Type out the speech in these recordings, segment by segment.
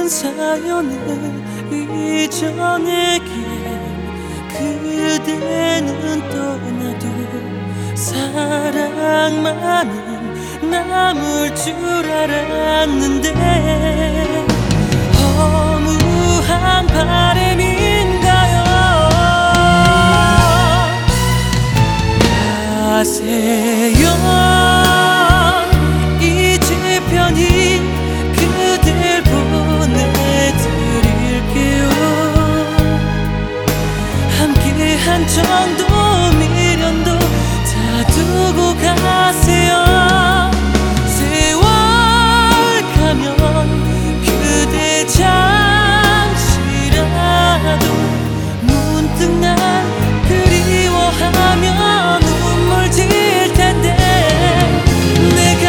사연을 잊어내게 그대는 떠나도 사랑만은 남을 줄 알았는데 허무한 바람인가요? 가세요. 이제 편히 그댈 보내드릴게요. 함께한 정도 미련도 다 두고 가세요. 세월 가면 그대 잠시라도 문득 날 그리워하면 눈물 질 텐데 내가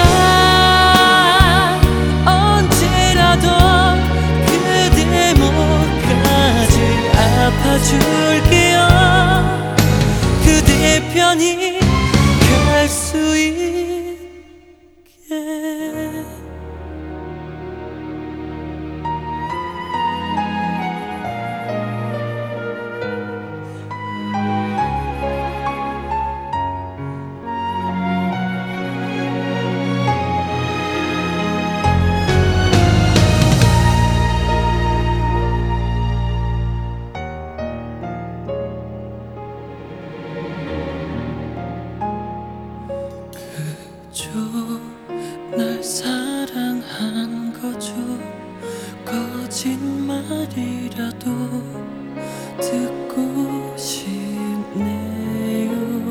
언제라도 그대 목까지 아파줄게요. 그대 편히 갈 수 있게. 날 사랑한 거죠. 거짓말이라도 듣고 싶네요.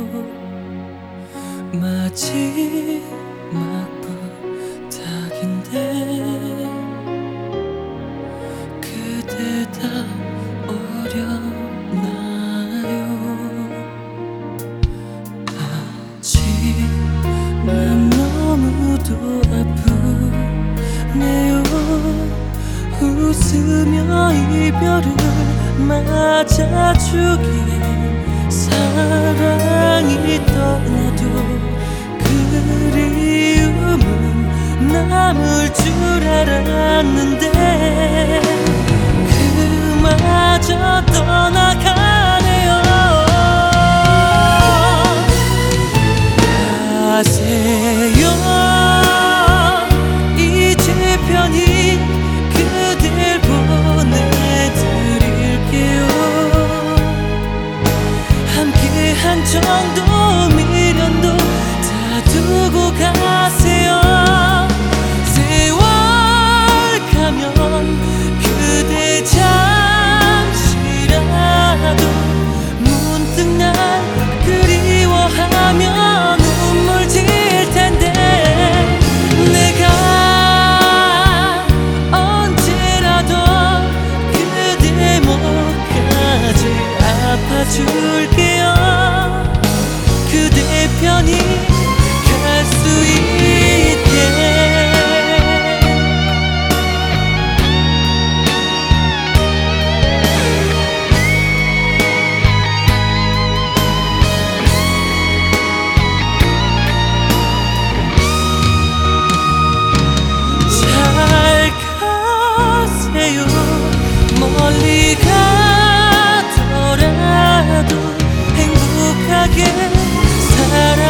마지막 부탁인데 그대 다 어렵나요? 아직 난 너무도 아프네요. 웃으며 이별을 맞아주길 사랑이 떠나도 그리움은 남을 줄 알았는데 그마저 떠나가네요. 가세요. 이제 편히 그댈 보내드릴게요. 함께한 정도 미련도 다 두고 가세요. 세월 가면 그대 잠시라도 문득 날 그리워하면 눈물 질 텐데 내가 언제라도 그대 목까지 아파줄게요. 그대 편히 갈 수 있게. 멀리 가더라도 행복하게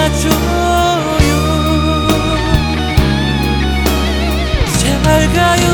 살아줘요. 잘 가요.